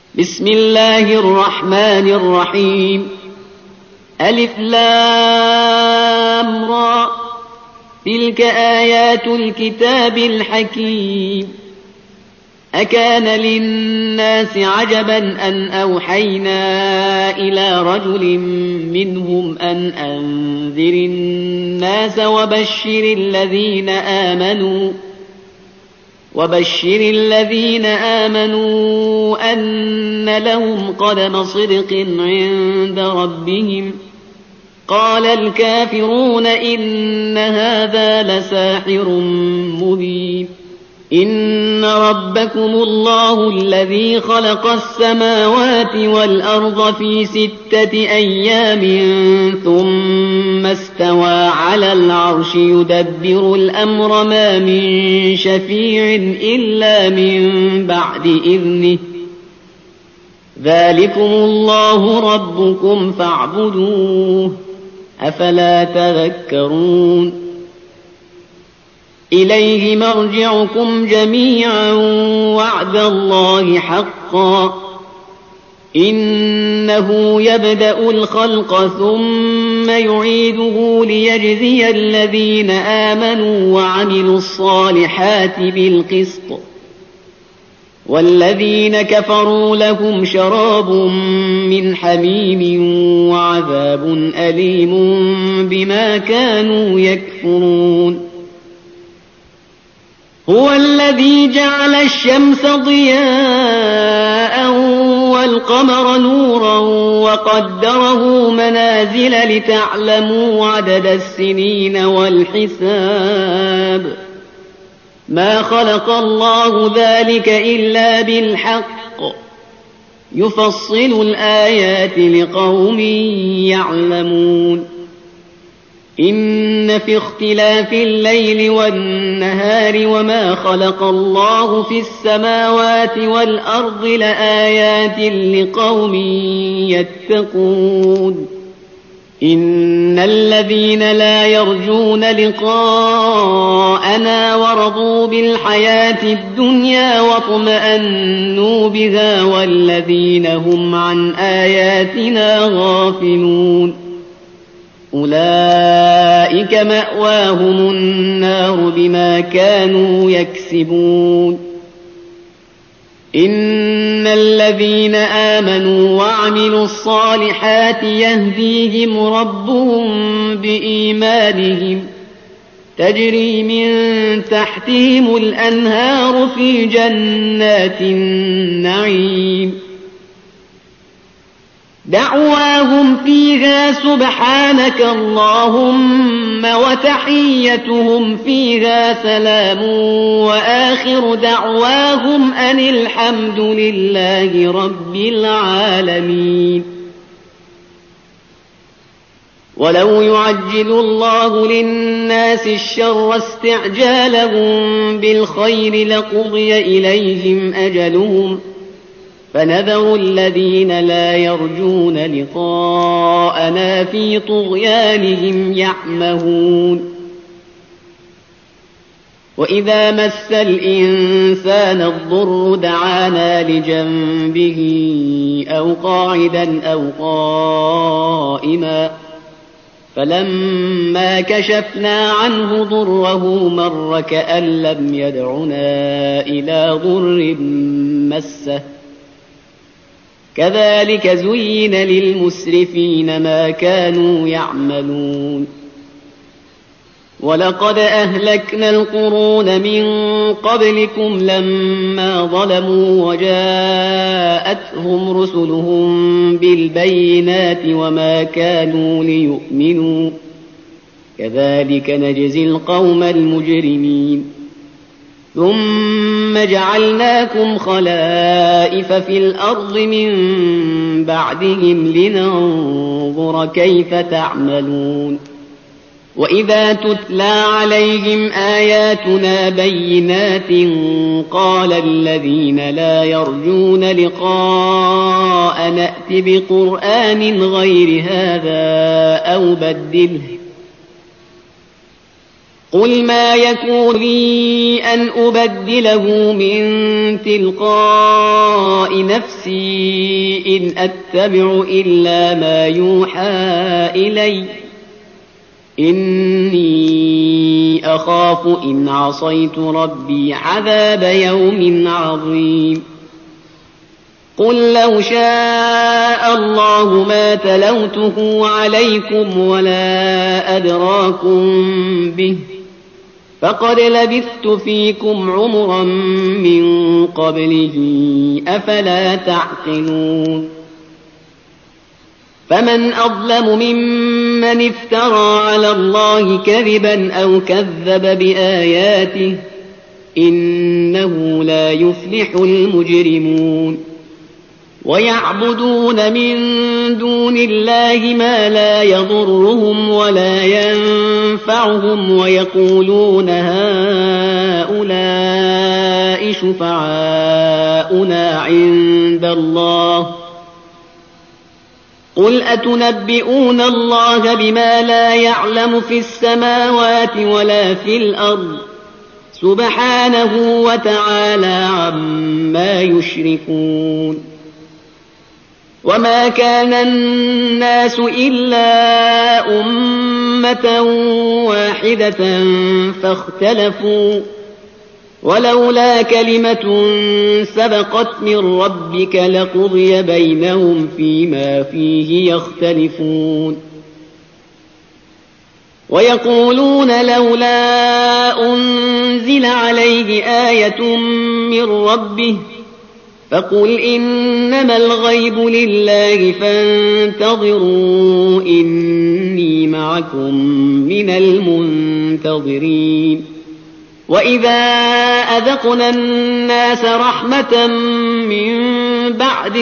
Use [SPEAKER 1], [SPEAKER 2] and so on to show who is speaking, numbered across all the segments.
[SPEAKER 1] بسم الله الرحمن الرحيم. ألف لام را، تلك آيات الكتاب الحكيم. أكان للناس عجبا أن أوحينا إلى رجل منهم أن أنذر الناس وبشر الذين آمنوا أن لهم قدم صدق عند ربهم. قال الكافرون إن هذا لساحر مبين. إن ربكم الله الذي خلق السماوات والأرض في 6 أيام ثم استوى على العرش يدبر الأمر ما من شفيع إلا من بعد إذنه. ذلكم الله ربكم فاعبدوه، أفلا تذكرون. إليه مرجعكم جميعا وعد الله حقا، إنه يبدأ الخلق ثم يعيده ليجزي الذين آمنوا وعملوا الصالحات بالقسط، والذين كفروا لهم شراب من حميم وعذاب أليم بما كانوا يكفرون. هو الذي جعل الشمس ضياء والقمر نورا وقدره منازل لتعلموا عدد السنين والحساب. ما خلق الله ذلك إلا بالحق، يفصل الآيات لقوم يعلمون. إن في اختلاف الليل والنهار وما خلق الله في السماوات والأرض لآيات لقوم يتقون. إن الذين لا يرجون لقاءنا ورضوا بالحياة الدنيا واطمأنوا بها والذين هم عن آياتنا غافلون أولئك مأواهم النار بما كانوا يكسبون. إن الذين آمنوا وعملوا الصالحات يهديهم ربهم بإيمانهم، تجري من تحتهم الأنهار في جنات النعيم. دعواهم فيها سبحانك اللهم وتحيتهم فيها سلام وآخر دعواهم أن الحمد لله رب العالمين. ولو يعجل الله للناس الشر استعجالهم بالخير لقضي إليهم أجلهم، فنذر الذين لا يرجون لقاءنا في طغيانهم يعمهون. وإذا مس الإنسان الضر دعانا لجنبه أو قاعدا أو قائما، فلما كشفنا عنه ضره مر كأن لم يدعنا إلى ضر مسه. كذلك زين للمسرفين ما كانوا يعملون. ولقد أهلكنا القرون من قبلكم لما ظلموا وجاءتهم رسلهم بالبينات وما كانوا ليؤمنوا، كذلك نجزي القوم المجرمين. ثم جعلناكم خلائف في الأرض من بعدهم لننظر كيف تعملون. وإذا تتلى عليهم آياتنا بينات قال الذين لا يرجون لقاء نأت بقرآن غير هذا أو بدله قل ما يكون لي أن أبدله من تلقاء نفسي إن أتبع إلا ما يوحى إلي إني أخاف إن عصيت ربي عذاب يوم عظيم قل لو شاء الله ما تلوته عليكم ولا أدراكم به فقد لبثت فيكم عمرا من قبله أفلا تعقلون فمن أظلم ممن افترى على الله كذبا أو كذب بآياته إنه لا يفلح المجرمون ويعبدون من دون الله ما لا يضرهم ولا ينفعهم ويقولون هؤلاء شفعاؤنا عند الله قل أتنبئون الله بما لا يعلم في السماوات ولا في الأرض سبحانه وتعالى عما يشركون وما كان الناس إلا أمة واحدة فاختلفوا ولولا كلمة سبقت من ربك لقضي بينهم فيما فيه يختلفون ويقولون لولا أنزل عليه آية من ربه فقل إنما الغيب لله فانتظروا إني معكم من المنتظرين وإذا أذقنا الناس رحمة من بعد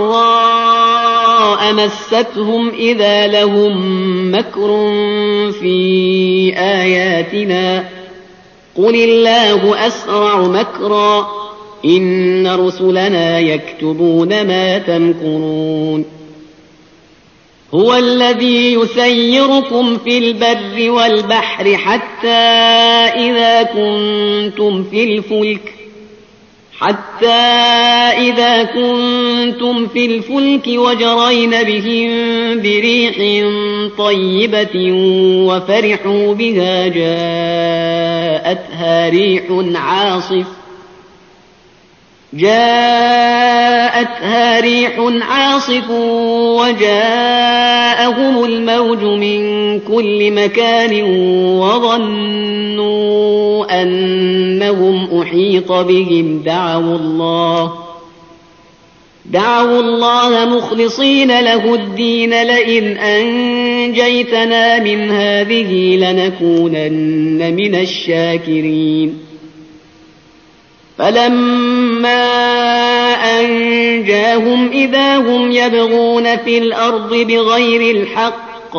[SPEAKER 1] ضراء مستهم إذا لهم مكر في آياتنا قل الله أسرع مكرا إن رسلنا يكتبون ما تمكرون هو الذي يسيركم في البر والبحر حتى إذا كنتم في الفلك وجرين بهم بريح طيبة وفرحوا بها جاءتها ريح عاصف وجاءهم الموج من كل مكان وظنوا أنهم أحيط بهم دعوا الله مخلصين له الدين لئن أنجيتنا من هذه لنكونن من الشاكرين فلما أنجاهم إذا هم يبغون في الأرض بغير الحق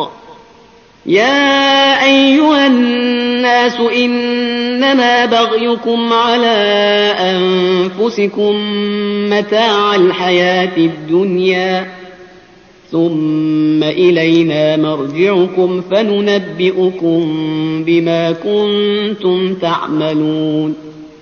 [SPEAKER 1] يا أيها الناس إنما بغيكم على أنفسكم متاع الحياة الدنيا ثم إلينا مرجعكم فننبئكم بما كنتم تعملون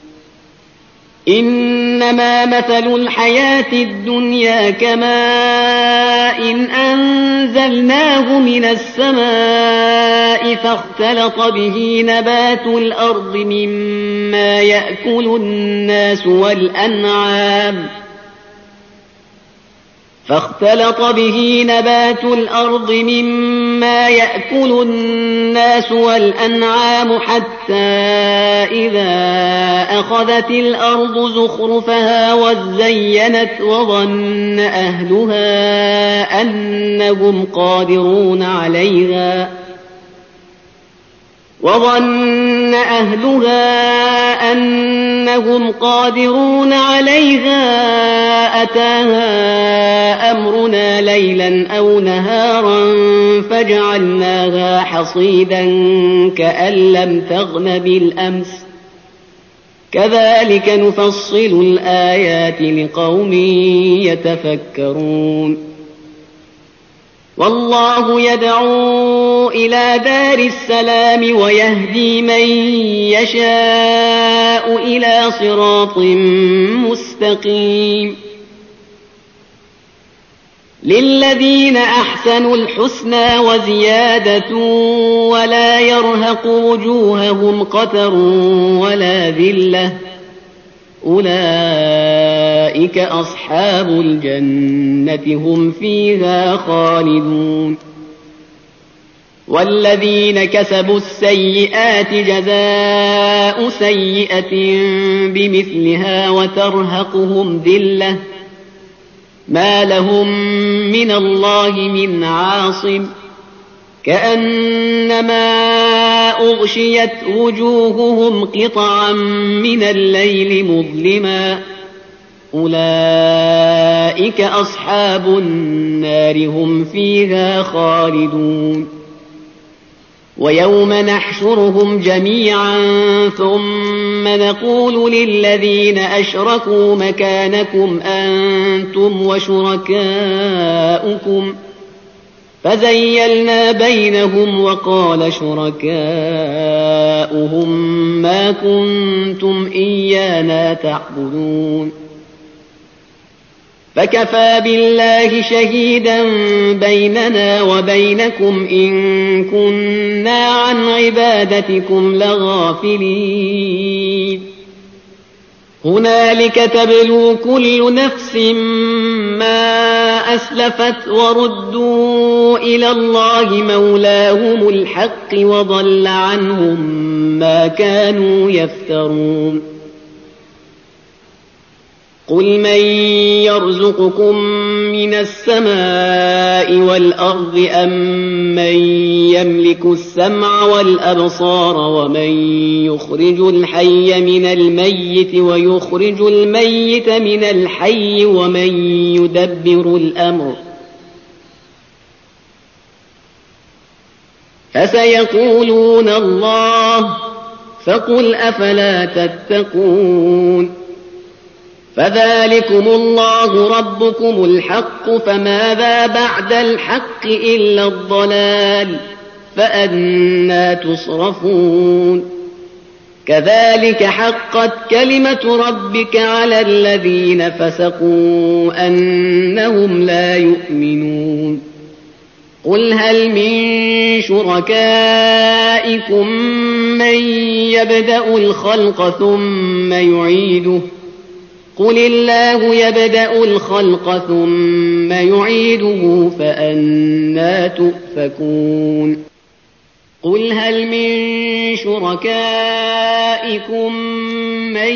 [SPEAKER 1] إنما مثل الحياة الدنيا كماء أنزلناه من السماء فاختلط به نبات الأرض مما يأكل الناس والأنعام حتى إذا أخذت الأرض زخرفها وزينت وظن أهلها أنهم قادرون عليها أتاها أمرنا ليلا أو نهارا فجعلناها حصيدا كأن لم تغن بالأمس كذلك نفصل الآيات لقوم يتفكرون والله يدعو إلى دار السلام ويهدي من يشاء إلى صراط مستقيم. للذين أحسنوا الحسنى وزيادة ولا يرهق وجوههم قتر ولا ذلة أولئك أصحاب الجنة هم فيها خالدون. والذين كسبوا السيئات جزاء سيئة بمثلها وترهقهم ذلة ما لهم من الله من عاصم كأنما أغشيت وجوههم قطعا من الليل مظلما أولئك أصحاب النار هم فيها خالدون. ويوم نحشرهم جميعا ثم نقول للذين أشركوا مكانكم أنتم وشركاؤكم فزيلنا بينهم وقال شركاؤهم ما كنتم إيانا تعبدون فكفى بالله شهيدا بيننا وبينكم إن كنا عن عبادتكم لغافلين. هنالك تبلو كل نفس ما أسلفت وردوا إلى الله مولاهم الحق وضل عنهم ما كانوا يفترون. قل من يرزقكم من السماء والأرض أم من يملك السمع والأبصار ومن يخرج الحي من الميت ويخرج الميت من الحي ومن يدبر الأمر فسيقولون الله فقل أفلا تتقون. فذلكم الله ربكم الحق فماذا بعد الحق إلا الضلال فأنى تصرفون. كذلك حقت كلمة ربك على الذين فسقوا أنهم لا يؤمنون. قل هل من شركائكم من يبدأ الخلق ثم يعيده قل الله يبدأ الخلق ثم يعيده فأنى تؤفكون. قل هل من شركائكم من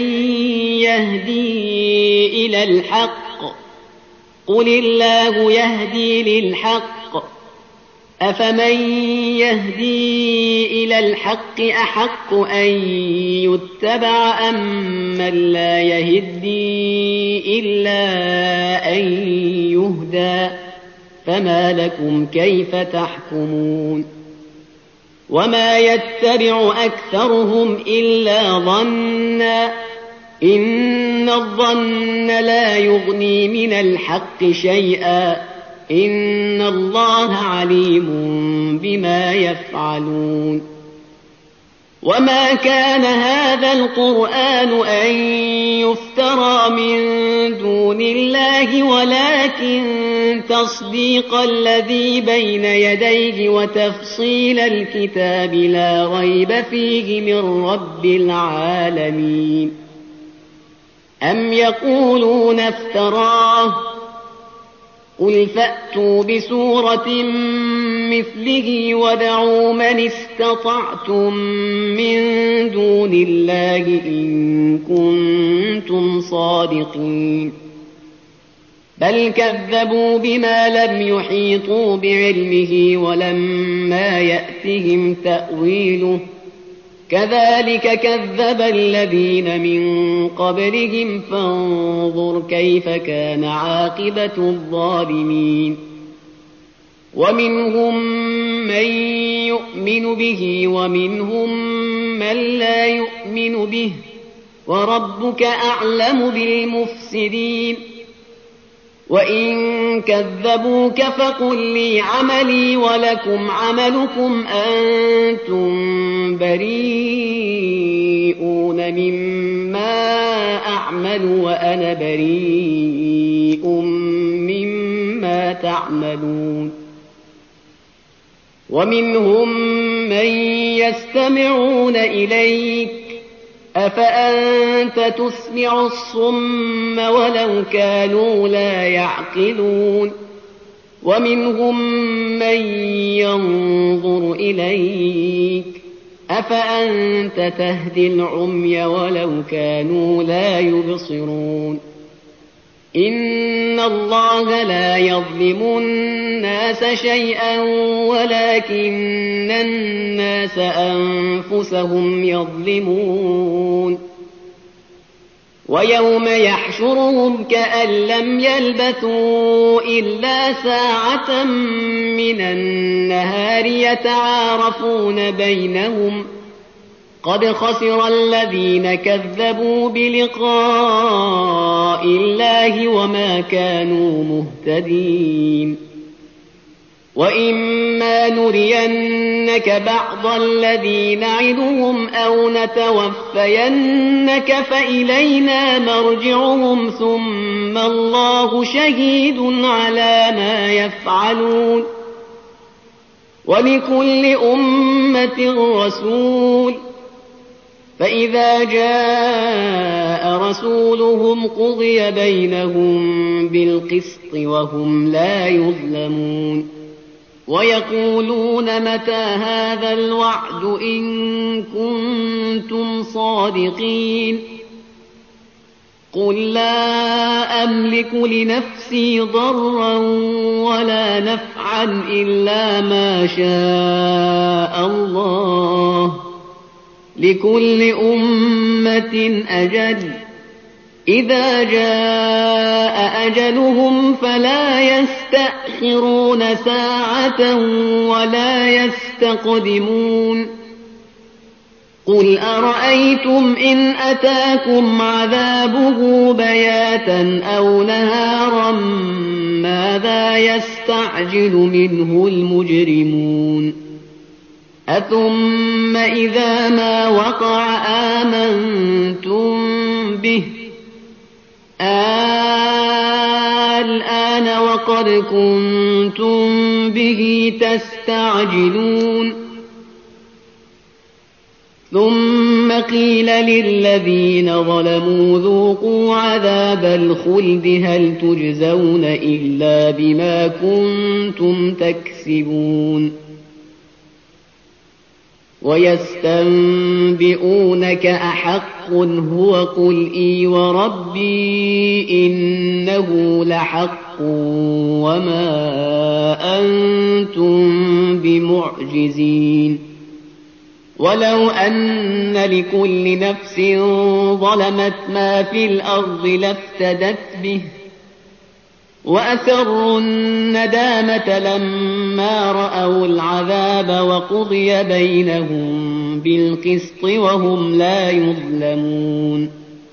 [SPEAKER 1] يهدي إلى الحق قل الله يهدي للحق أفمن يهدي إلى الحق أحق أن يتبع أم من لا يهدي إلا أن يهدى فما لكم كيف تحكمون. وما يتبع أكثرهم إلا ظنا إن الظن لا يغني من الحق شيئا إن الله عليم بما يفعلون. وما كان هذا القرآن أن يفترى من دون الله ولكن تصديق الذي بين يديه وتفصيل الكتاب لا ريب فيه من رب العالمين. أم يقولون افتراه قل فأتوا بسورة مثله ودعوا من استطعتم من دون الله إن كنتم صادقين. بل كذبوا بما لم يحيطوا بعلمه ولما يأتهم تأويله كذلك كذب الذين من قبلهم فانظر كيف كان عاقبة الظالمين. ومنهم من يؤمن به ومنهم من لا يؤمن به وربك أعلم بالمفسدين. وإن كذبوك فقل لي عملي ولكم عملكم أنتم بريئون مما أعمل وأنا بريء مما تعملون ومنهم من يستمعون إليك أفأنت تسمع الصم ولو كانوا لا يعقلون ومنهم من ينظر إليك أفأنت تهدي العمي ولو كانوا لا يبصرون إن الله لا يظلم الناس شيئا ولكن الناس أنفسهم يظلمون ويوم يحشرهم كأن لم يلبثوا إلا ساعة من النهار يتعارفون بينهم قد خسر الذين كذبوا بلقاء الله وما كانوا مهتدين وإما نرينك بعض الذي نعدهم أو نتوفينك فإلينا مرجعهم ثم الله شهيد على ما يفعلون ولكل أمة رسول فإذا جاء رسولهم قضي بينهم بالقسط وهم لا يظلمون ويقولون متى هذا الوعد إن كنتم صادقين قل لا أملك لنفسي ضرا ولا نفعا إلا ما شاء الله لكل أمة أجل إذا جاء أجلهم فلا يستأخرون ساعة ولا يستقدمون قل أرأيتم إن أتاكم عذابه بياتا أو نهارا ماذا يستعجل منه المجرمون أثم إذا ما وقع آمنتم به الآن وقد كنتم به تستعجلون ثم قيل للذين ظلموا ذوقوا عذاب الخلد هل تجزون إلا بما كنتم تكسبون ويستنبئونك أحق هو قل إي وربي إنه لحق وما أنتم بمعجزين ولو أن لكل نفس ظلمت ما في الأرض لافتدت به وأسروا الندامة لما رأوا العذاب وقضي بينهم بالقسط وهم لا يظلمون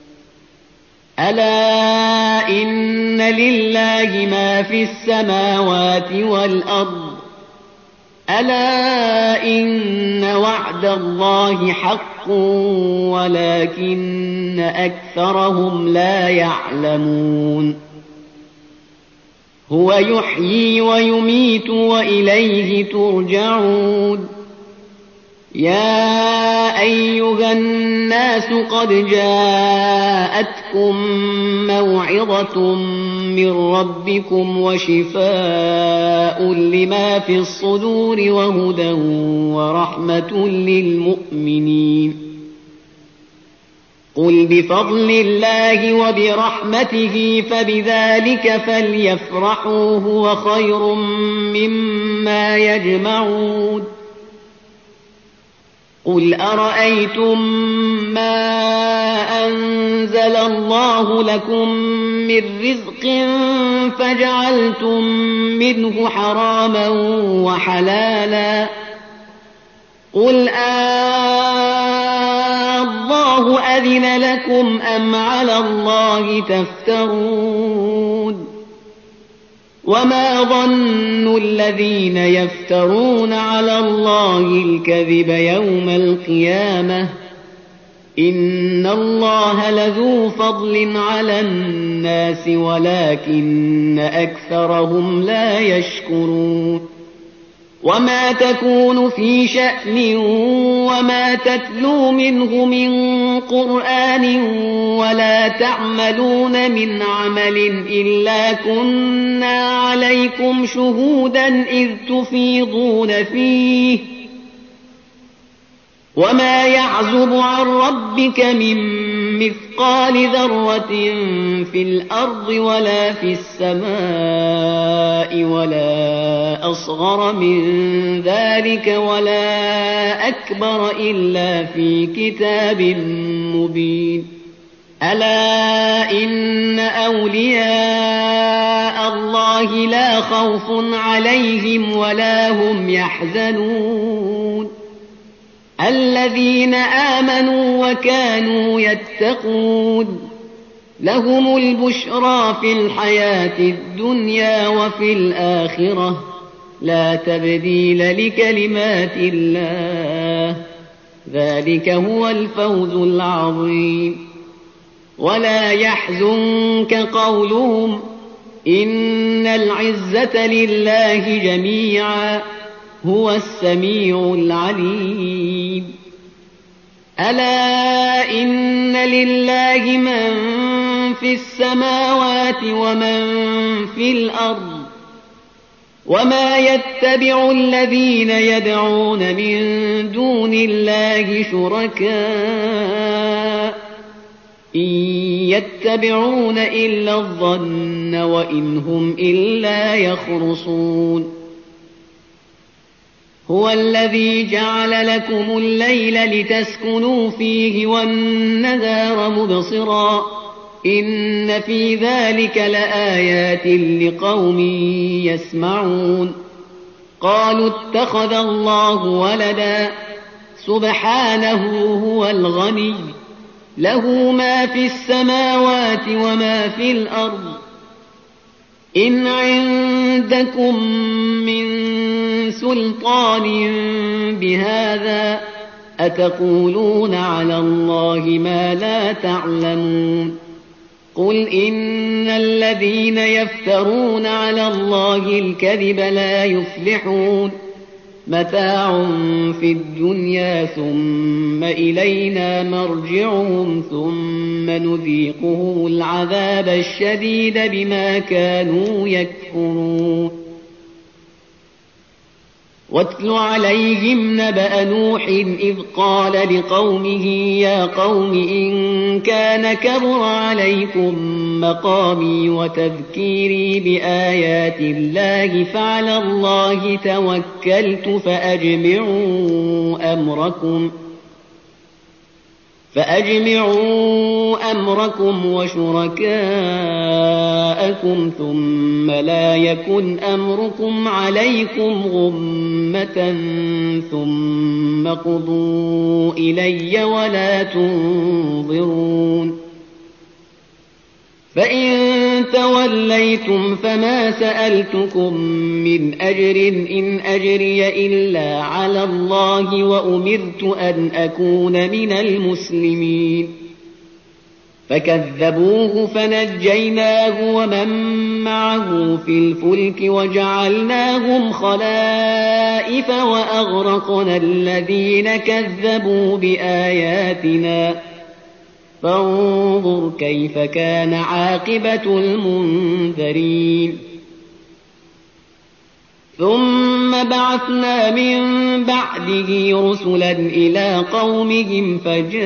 [SPEAKER 1] ألا إن لله ما في السماوات والأرض ألا إن وعد الله حق ولكن أكثرهم لا يعلمون هو يحيي ويميت وإليه ترجعون يا أيها الناس قد جاءتكم موعظة من ربكم وشفاء لما في الصدور وهدى ورحمة للمؤمنين قل بفضل الله وبرحمته فبذلك فليفرحوا هو خير مما يجمعون قل أرأيتم ما أنزل الله لكم من رزق فجعلتم منه حراما وحلالا قل الله أذن لكم أم على الله تفترون وما ظن الذين يفترون على الله الكذب يوم القيامة إن الله لذو فضل على الناس ولكن أكثرهم لا يشكرون وما تكون في شأن وما تتلو منه من قرآن ولا تعملون من عمل إلا كنا عليكم شهودا إذ تفيضون فيه وما يعزب عن ربك من مثقال ذرة في الأرض ولا في السماء ولا أصغر من ذلك ولا أكبر إلا في كتاب مبين ألا إن أولياء الله لا خوف عليهم ولا هم يحزنون الذين آمنوا وكانوا يتقون لهم البشرى في الحياة الدنيا وفي الآخرة لا تبديل لكلمات الله ذلك هو الفوز العظيم ولا يحزنك قولهم إن العزة لله جميعا هو السميع العليم ألا إن لله من في السماوات ومن في الأرض وما يتبع الذين يدعون من دون الله شركاء إن يتبعون إلا الظن وإن هم إلا يخرصون هو الذي جعل لكم الليل لتسكنوا فيه والنهار مبصرا إن في ذلك لآيات لقوم يسمعون قالوا اتخذ الله ولدا سبحانه هو الغني له ما في السماوات وما في الأرض إن عندكم من سلطان بهذا أتقولون على الله ما لا تعلمون قل إن الذين يفترون على الله الكذب لا يفلحون متاع في الدنيا ثم إلينا مرجعهم ثم نذيقهم العذاب الشديد بما كانوا يكفرون واتل عليهم نبأ نوح إذ قال لقومه يا قوم إن كان كبر عليكم مقامي وتذكيري بآيات الله فعلى الله توكلت فأجمعوا أمركم وشركاءكم ثم لا يكن أمركم عليكم غمة ثم قضوا إلي ولا تنظرون فإن توليتم فما سألتكم من أجر إن أجري إلا على الله وأمرت أن أكون من المسلمين فكذبوه فنجيناه ومن معه في الفلك وجعلناهم خلائف وأغرقنا الذين كذبوا بآياتنا فانظر كيف كان عاقبة المنذرين ثم بعثنا من بعده رسلا إلى قومهم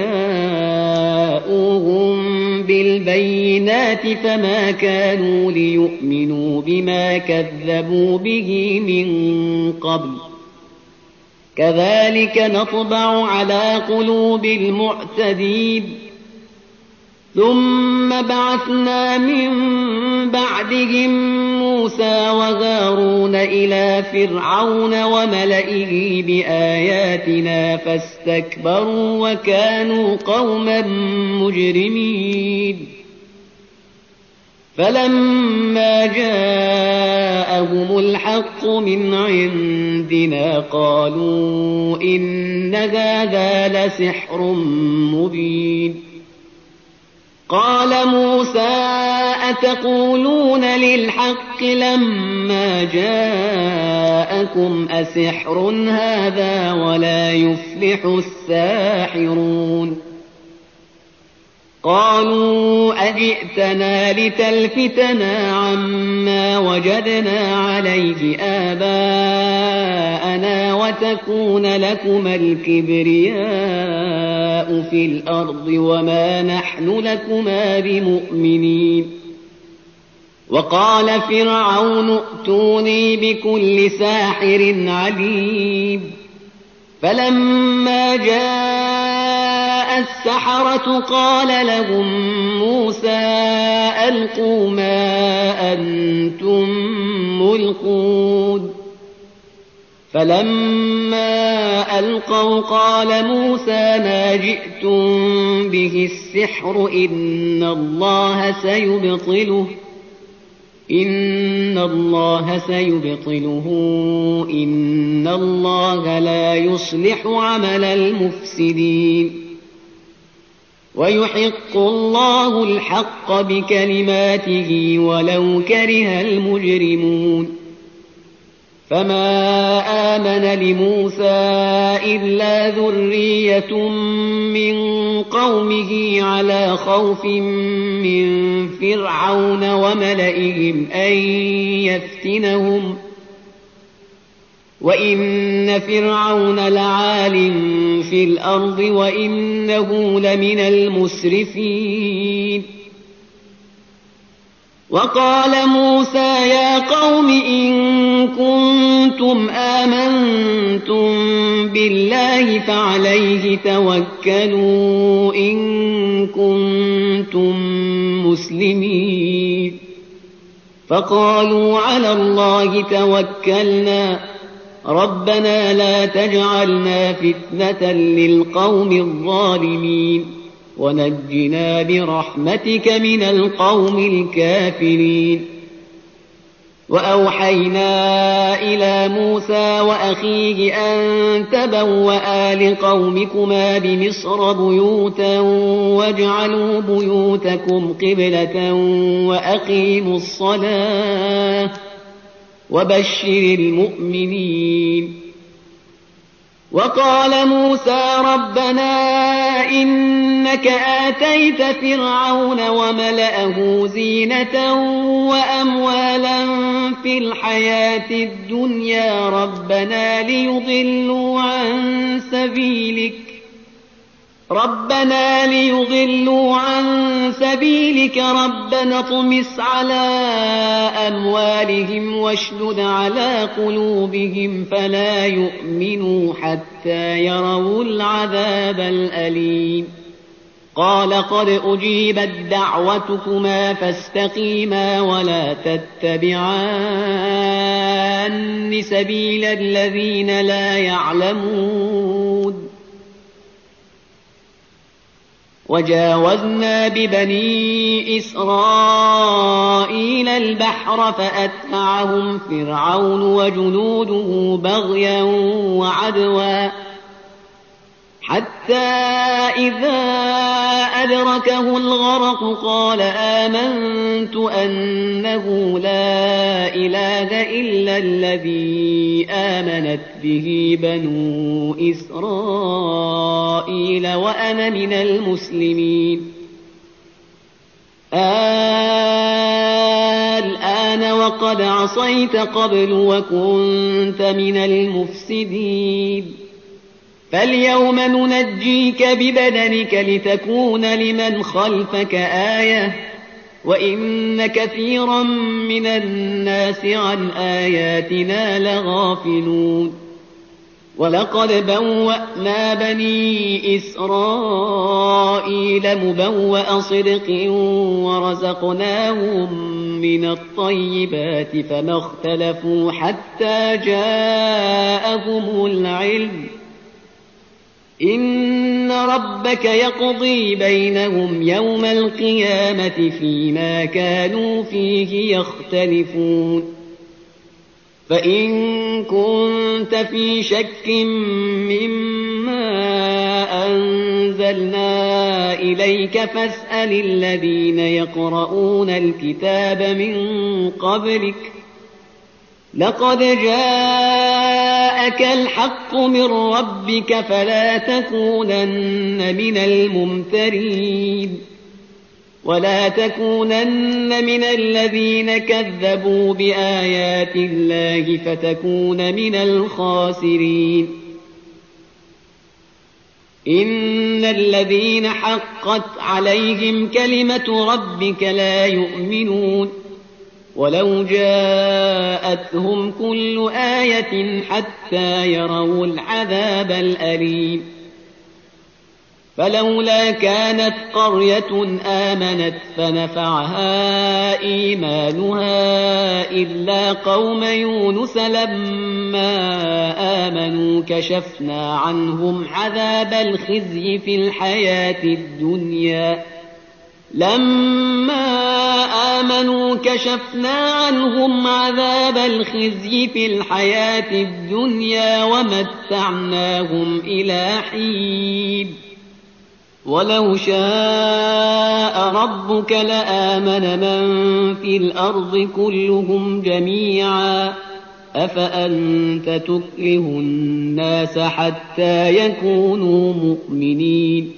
[SPEAKER 1] فجاءوهم بالبينات فما كانوا ليؤمنوا بما كذبوا به من قبل كذلك نطبع على قلوب المعتدين ثم بعثنا من بعدهم موسى وهارون إلى فرعون وملئه بآياتنا فاستكبروا وكانوا قوما مجرمين فلما جاء جاءهم الحق من عندنا قالوا إن هذا لسحر مبين. قال موسى أتقولون للحق لما جاءكم أسحر هذا ولا يفلح الساحرون. قالوا أجئتنا لتلفتنا عما وجدنا عليه آباءنا وتكون لكما الكبرياء في الأرض وما نحن لكما بمؤمنين. وقال فرعون ائتوني بكل ساحر عليم. فلما جاء السحرة قال لهم موسى ألقوا ما أنتم ملقون. فلما ألقوا قال موسى ما جئتم به السحر إن الله سيبطله إن الله لا يصلح عمل المفسدين. ويحق الله الحق بكلماته ولو كره المجرمون. فما آمن لموسى إلا ذرية من قومه على خوف من فرعون وملئهم أن يفتنهم وإن فرعون لعال في الأرض وإنه لمن المسرفين. وقال موسى يا قوم إن كنتم آمنتم بالله فعليه توكلوا إن كنتم مسلمين. فقالوا على الله توكلنا ربنا لا تجعلنا فتنة للقوم الظالمين ونجنا برحمتك من القوم الكافرين. وأوحينا إلى موسى وأخيه أن تبوأ لقومكما بمصر بيوتا واجعلوا بيوتكم قبلة وأقيموا الصلاة وبشر المؤمنين. وقال موسى ربنا إنك آتيت فرعون وملأه زينة وأموالا في الحياة الدنيا ربنا ليضلوا عن سبيلك ربنا اطمس على أموالهم واشدد على قلوبهم فلا يؤمنوا حتى يروا العذاب الأليم. قال قد أجيبت دعوتكما فاستقيما ولا تتبعان سبيل الذين لا يعلمون. وجاوزنا ببني إسرائيل البحر فأتبعهم فرعون وجنوده بغيا وعدوا حتى إذا أدركه الغرق قال آمنت أنه لا إله إلا الذي آمنت به بنو إسرائيل وأنا من المسلمين. الآن وقد عصيت قبل وكنت من المفسدين فاليوم ننجيك ببدنك لتكون لمن خلفك آية وإن كثيرا من الناس عن آياتنا لغافلون. ولقد بوأنا بني إسرائيل مبوأ صدق ورزقناهم من الطيبات فما اختلفوا حتى جاءهم العلم إن ربك يقضي بينهم يوم القيامة فيما كانوا فيه يختلفون. فإن كنت في شك مما أنزلنا إليك فاسأل الذين يقرؤون الكتاب من قبلك لقد جاءك الحق من ربك فلا تكونن من الممترين ولا تكونن من الذين كذبوا بآيات الله فتكون من الخاسرين إن الذين حقت عليهم كلمة ربك لا يؤمنون ولو جاءتهم كل آية حتى يروا العذاب الأليم فلولا كانت قرية آمنت فنفعها إيمانها إلا قوم يونس لما آمنوا كشفنا عنهم عذاب الخزي في الحياة الدنيا لما آمنوا كشفنا عنهم عذاب الخزي في الحياة الدنيا ومتعناهم إلى حين ولو شاء ربك لآمن من في الأرض كلهم جميعا أفأنت تكره الناس حتى يكونوا مؤمنين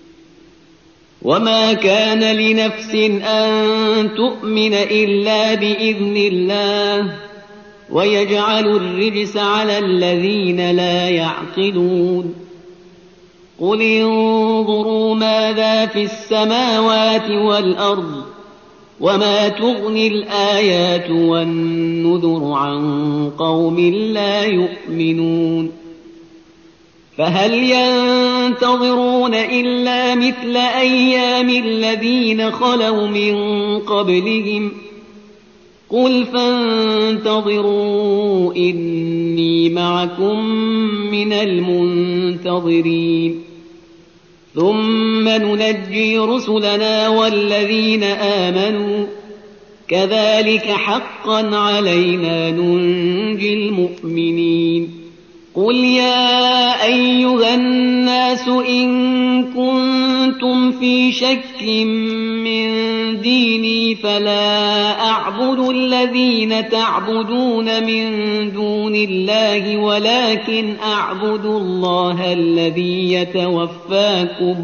[SPEAKER 1] وما كان لنفس أن تؤمن إلا بإذن الله ويجعل الرجس على الذين لا يعقلون قل انظروا ماذا في السماوات والأرض وما تغني الآيات والنذر عن قوم لا يؤمنون فهل ينتظرون إلا مثل أيام الذين خلوا من قبلهم قل فانتظروا إني معكم من المنتظرين ثم ننجي رسلنا والذين آمنوا كذلك حقا علينا ننجي المؤمنين قل يا أيها الناس إن كنتم في شك من ديني فلا أعبد الذين تعبدون من دون الله ولكن أعبد الله الذي يتوفاكم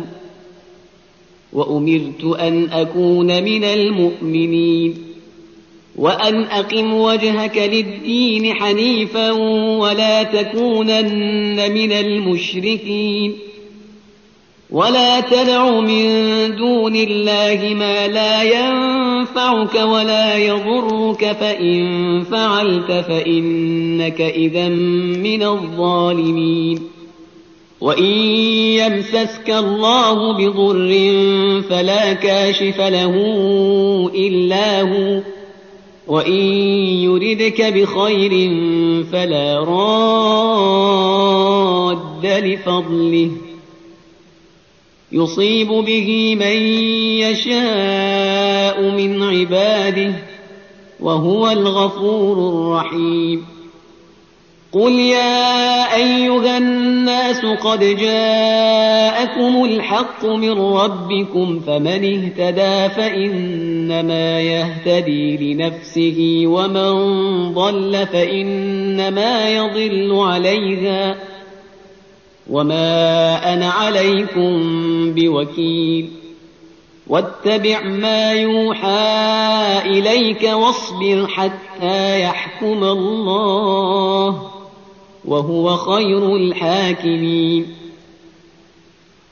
[SPEAKER 1] وأمرت أن أكون من المؤمنين وأن أقم وجهك للدين حنيفا ولا تكونن من المشركين ولا تدع من دون الله ما لا ينفعك ولا يضرك فإن فعلت فإنك إذا من الظالمين وإن يمسسك الله بضر فلا كاشف له إلا هو وإن يردك بخير فلا راد لفضله يصيب به من يشاء من عباده وهو الغفور الرحيم قل يا أيها الناس قد جاءكم الحق من ربكم فمن اهتدى فإنما يهتدي لنفسه ومن ضل فإنما يضل عليها وما أنا عليكم بوكيل واتبع ما يوحى إليك واصبر حتى يحكم الله وهو خير الحاكمين